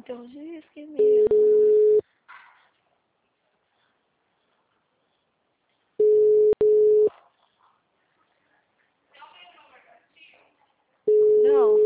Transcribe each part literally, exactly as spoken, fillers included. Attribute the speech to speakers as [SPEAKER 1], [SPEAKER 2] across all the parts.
[SPEAKER 1] Então diz que me ama. Não.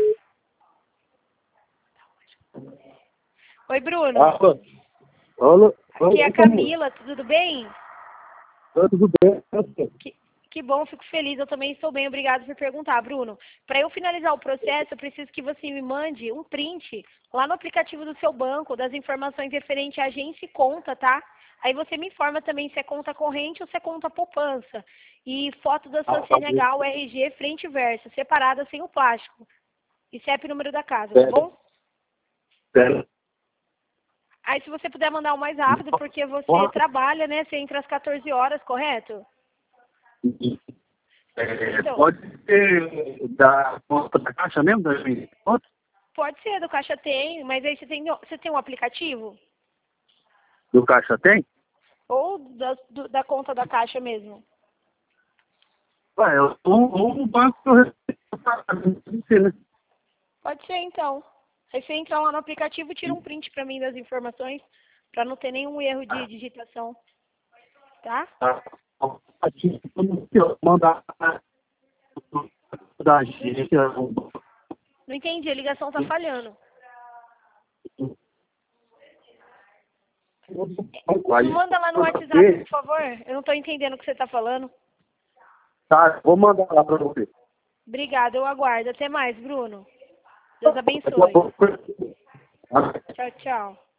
[SPEAKER 1] Oi, Bruno.
[SPEAKER 2] Ah, olá.
[SPEAKER 1] Aqui é a Camila, tudo bem?
[SPEAKER 2] Tudo bem.
[SPEAKER 1] Que, que bom, fico feliz. Eu também estou bem, obrigado por perguntar, Bruno. Para eu finalizar o processo, eu preciso que você me mande um print lá no aplicativo do seu banco, das informações referentes à agência e conta, tá? Aí você me informa também se é conta corrente ou se é conta poupança. E foto da sua
[SPEAKER 2] Ah,
[SPEAKER 1] C N H, o R G, frente e verso, separada sem o plástico. E C E P número da casa, tá bom?
[SPEAKER 2] Pera.
[SPEAKER 1] Aí se você puder mandar o mais rápido, porque você trabalha, né? Você entra às quatorze horas, correto?
[SPEAKER 2] É,
[SPEAKER 1] Então,
[SPEAKER 2] pode ser da conta da caixa mesmo, da minha conta?
[SPEAKER 1] pode ser, do Caixa tem, mas aí você tem, você tem um aplicativo?
[SPEAKER 2] Do caixa tem?
[SPEAKER 1] Ou da, do- da conta da Caixa mesmo?
[SPEAKER 2] Ué, eu ou um banco que eu recebi, né?
[SPEAKER 1] Pode ser, então. Aí você entra lá no aplicativo e tira um print pra mim das informações, pra não ter nenhum erro de digitação. Tá?
[SPEAKER 2] Tá. Aqui, eu mandar da agência.
[SPEAKER 1] Não entendi, a ligação tá falhando. Me manda lá no WhatsApp, por favor. Eu não tô entendendo o que você tá falando.
[SPEAKER 2] Tá, vou mandar lá pra você.
[SPEAKER 1] Obrigada, eu aguardo. Até mais, Bruno. Deus abençoe. Tchau, tchau.